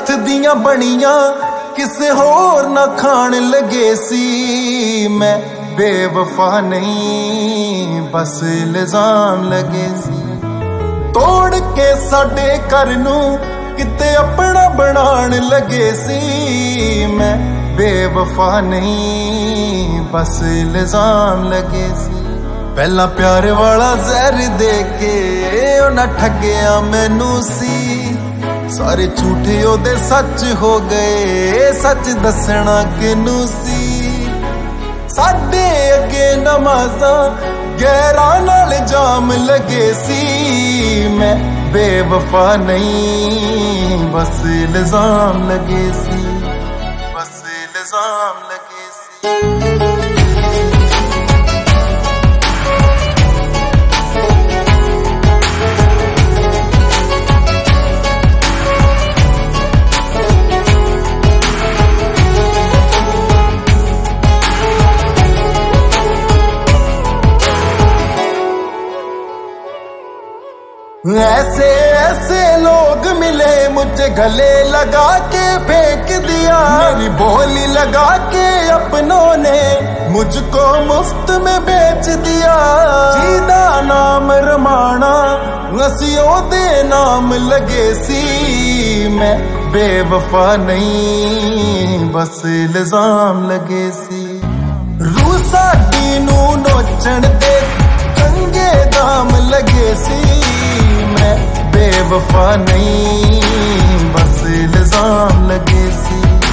हथ दियां बनियां किसे होर ना खान लगे सी। मैं बेवफा नहीं बस इल्जाम लगे सी। तोड़ के साडे घर नूं किते अपना बनान लगे सी। मैं बेवफा नहीं बस इल्जाम लगे सी। पहला प्यार वाला जहर दे के उन्हां ठगया मैनू सी। सारे झूठे ओदे सच हो गए, सच दसना किनू सी। साडे अगे नमाज़ां गैरां नाल जाम लगे सी। मैं बेवफा नहीं बस इल्जाम लगे सी, बस इल्जाम लगे सी। ऐसे ऐसे लोग मिले मुझे गले लगा के फेंक दिया। मेरी बोली लगा के अपनों ने मुझको मुफ्त में बेच दिया। जीदा नाम रमाना नसियों दे नाम लगे सी। मैं बेवफा नहीं बस इल्जाम लगे सी। रूह साडी नू नोचण दे चंगे दाम लगे सी। मैं बेवफा नहीं बस इल्जाम लगे सी।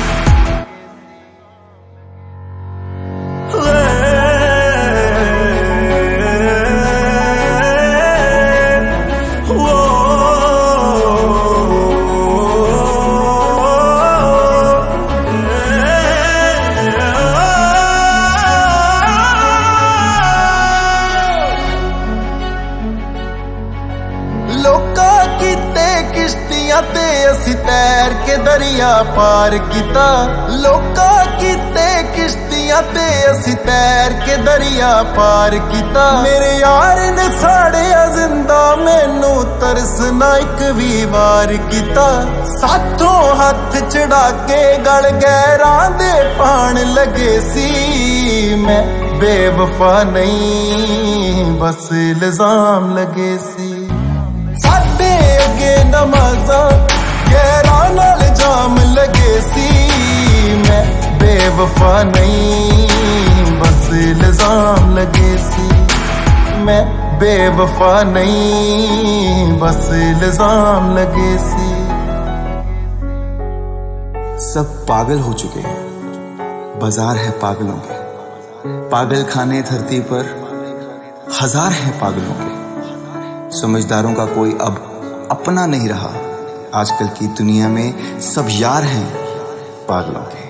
लोका कीते किश्तियां ते असी तैर के दरिया पार किता। लोका कीते किश्तियां ते असी तैर के दरिया पार किता। मेरे यार ने साड़िया जिंदा मैनू तरस ना एक भी वार किता। साथों हथ चढ़ा के गल गैरां दे पान लगे सी। मैं बेवफा नहीं बस इल्जाम लगे सी। साडे अगे नमाज़ां गैरां नाल जाम लगे सी। मैं बेवफा नहीं बस इल्जाम लगे सी। मैं बेवफा नहीं बस इल्जाम लगे सी। सब पागल हो चुके हैं, बाजार है पागलों के। पागल खाने धरती पर हजार हैं पागलों के। समझदारों का कोई अब अपना नहीं रहा। आजकल की दुनिया में सब यार हैं पागलों के।